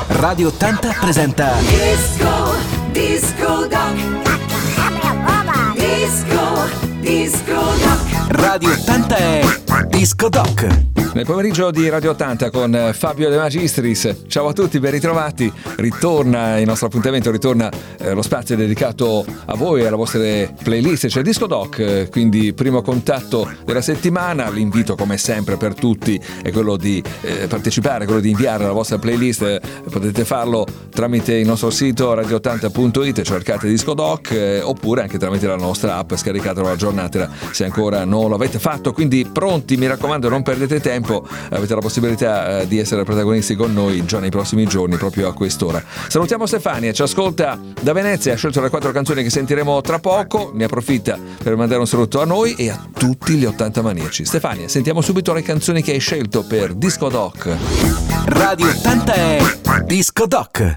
Radio 80 presenta Disco Doc. Disco Doc. Radio 80 è Disco Doc. Nel pomeriggio di Radio 80 con Fabio De Magistris. Ciao a tutti, ben ritrovati. Ritorna il nostro appuntamento, ritorna lo spazio dedicato a voi e alle vostre playlist. C'è il Disco Doc, quindi primo contatto della settimana. L'invito, come sempre, per tutti è quello di partecipare, quello di inviare la vostra playlist. Potete farlo tramite il nostro sito radio80.it, cercate Disco Doc, oppure anche tramite la nostra app. Scaricatelo, aggiornatela se ancora non lo avete fatto. Quindi pronti, mi raccomando, non perdete tempo. Avete la possibilità di essere protagonisti con noi già nei prossimi giorni, proprio a quest'ora. Salutiamo Stefania, ci ascolta da Venezia, ha scelto le 4 canzoni che sentiremo tra poco, ne approfitta per mandare un saluto a noi e a tutti gli 80 maniaci. Stefania, sentiamo subito le canzoni che hai scelto per Disco Doc. Radio 80 è Disco Doc.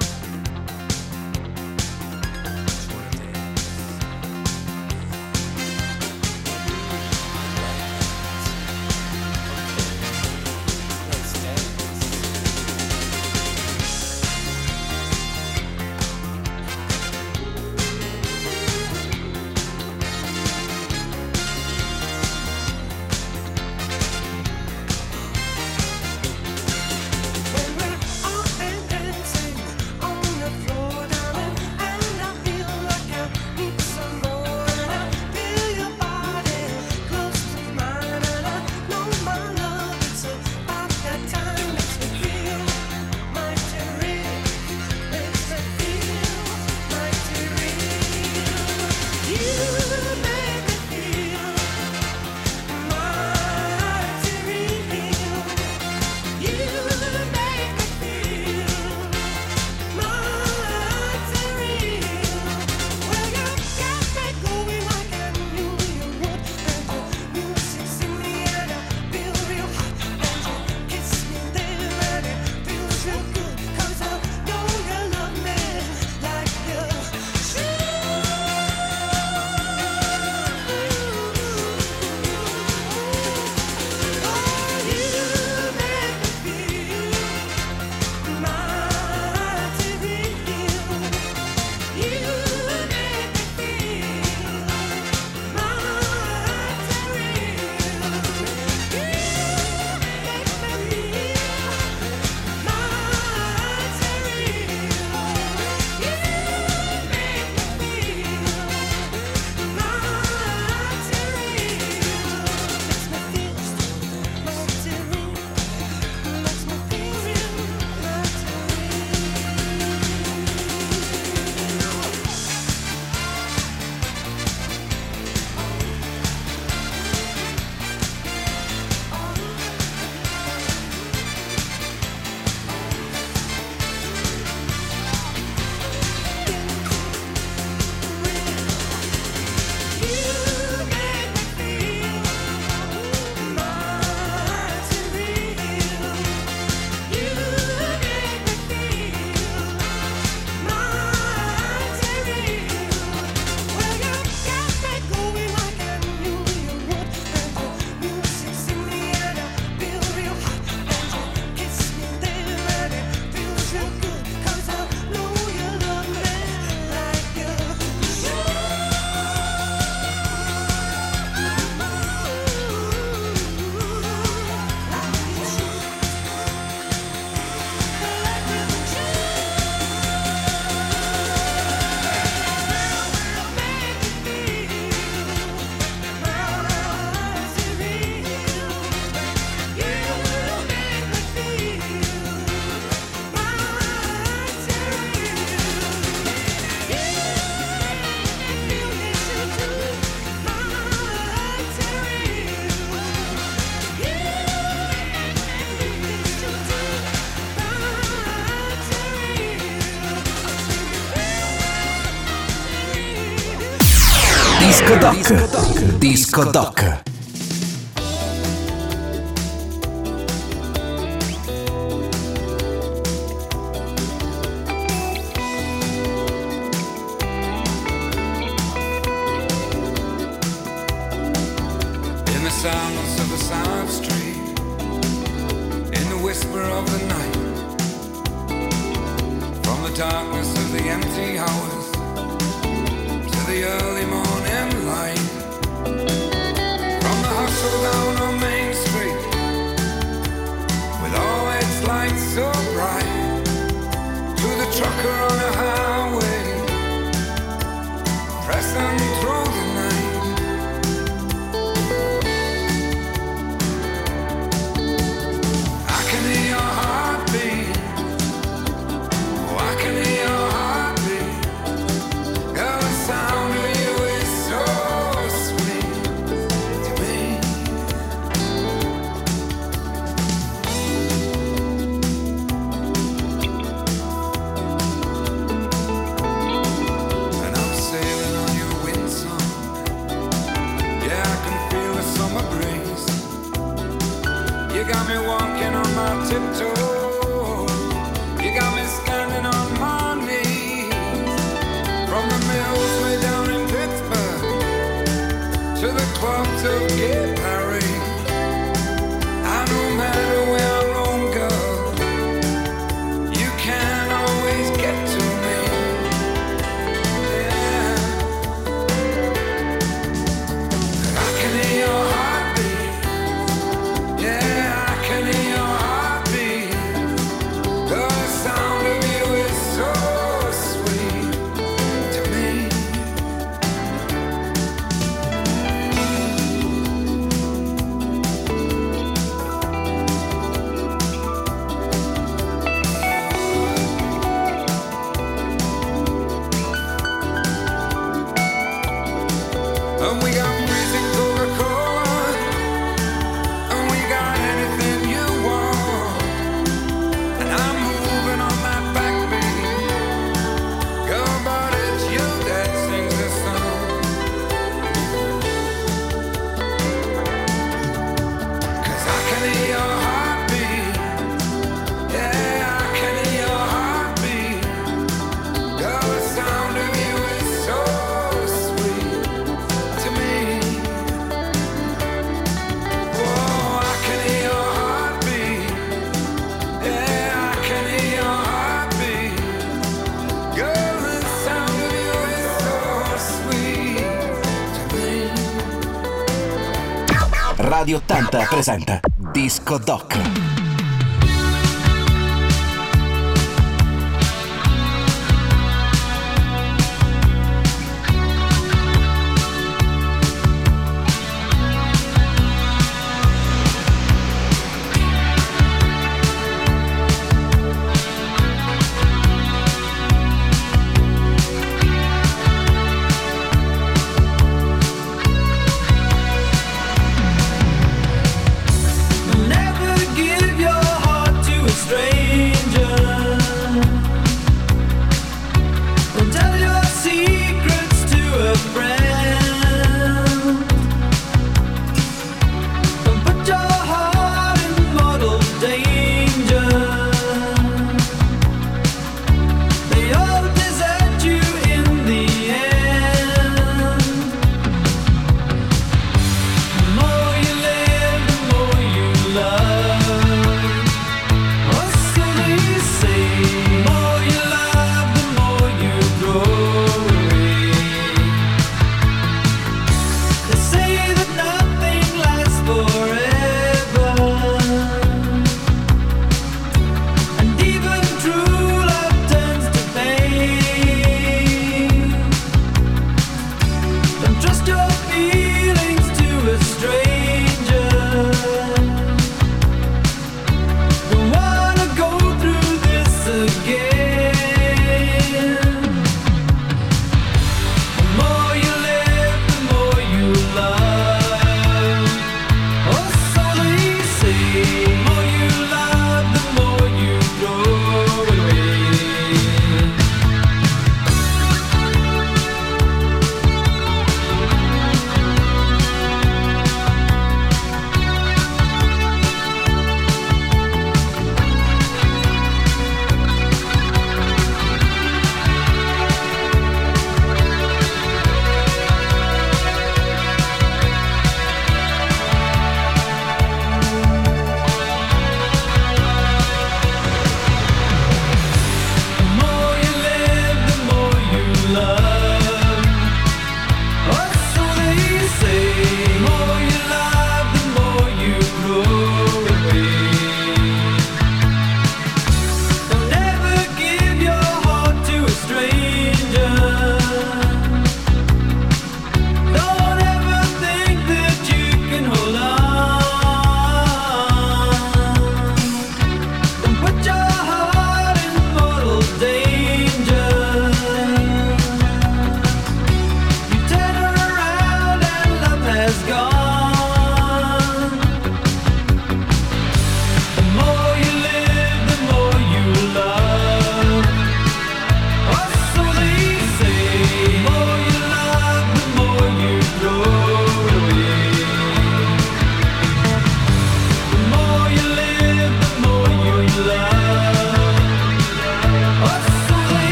Disco Doc. Disco Doc. silence of the silent street, in the whisper of the night, darkness of the empty hours to the early morning light. From the hustle down on Main Street with all its lights so bright, to the trucker on a highway pressing through the night. I can hear your heartbeat. Oh, I can hear your heartbeat. Girl, the sound of you is so sweet to me. And I'm sailing on your wind song. Yeah, I can feel the summer breeze. You got me walking on my tiptoes. You got me standing on my knees. From the mills way down in Pittsburgh to the clubs of Gay Paris. And no matter where I roam, girl, you can always get to me. Yeah. I can hear your heartbeat. Yeah, I can hear your heartbeat. The sound of you is so sweet to me. And we got freezing Coca-Cola, and we got anything you want. And I'm moving on that backbeat. Girl, but it's you that sings the song. 'Cause I can hear your heartbeat. Yeah, I can hear your heartbeat. Girl, the sound of you is so sweet to me. Oh, I can hear your heartbeat. Yeah, I can hear your heartbeat. Girl, the sound of you is so sweet to me. Radio 80 presenta Disco Doc. Never give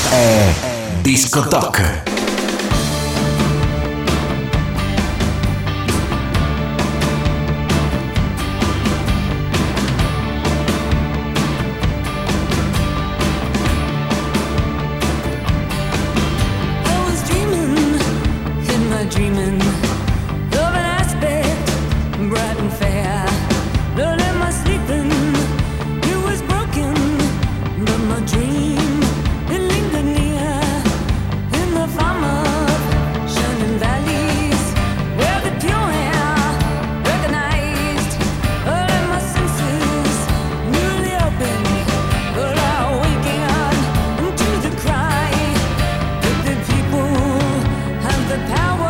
è Disco Doc. Dreaming of an aspect bright and fair. But in my sleeping, it was broken. But my dream, it lingered near in the farm of shining valleys, where the pure air recognized all of my senses newly open. But I awaken to the cry that the people have the power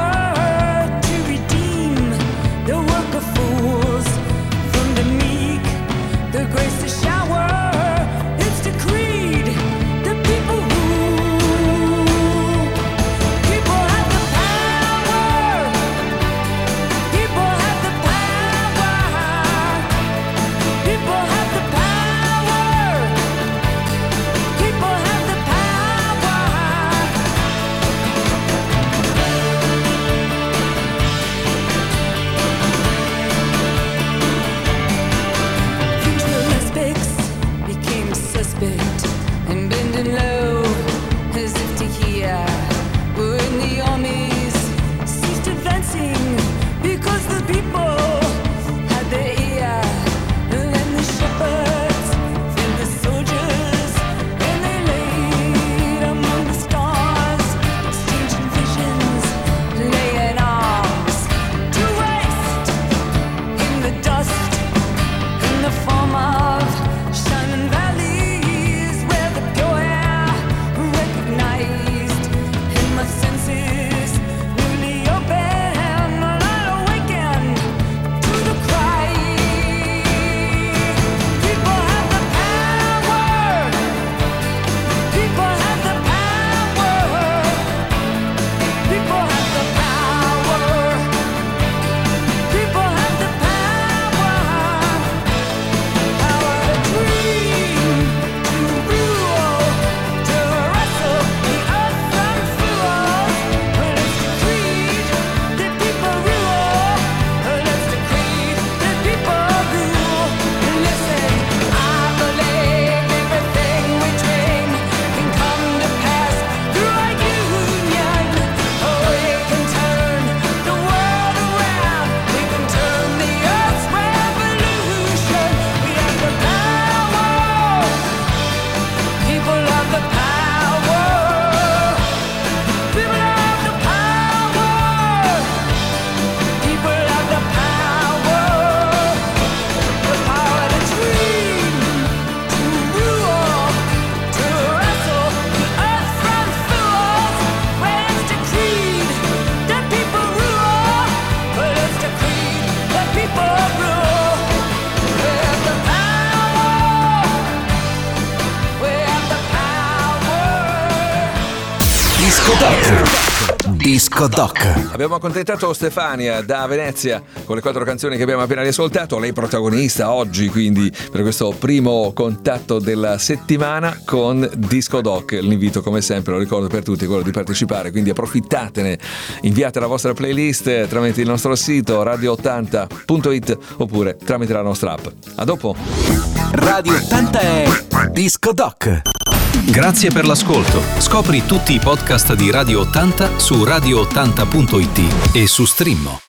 and bending low as if to hear when the armies ceased advancing because the people had their ear. And then the shepherds fed the soldiers and they laid among the stars, exchanging visions, laying arms to waste in the dust in the form of shining valley. Disco Doc. Abbiamo accontentato Stefania da Venezia con le 4 canzoni che abbiamo appena riascoltato. Lei protagonista oggi, quindi, per questo primo contatto della settimana con Disco Doc. L'invito, come sempre, lo ricordo per tutti, è quello di partecipare, quindi approfittatene. Inviate la vostra playlist tramite il nostro sito radio80.it oppure tramite la nostra app. A dopo. Radio 80 è Disco Doc. Grazie per l'ascolto. Scopri tutti i podcast di Radio 80 su radio80.it e su Streammo.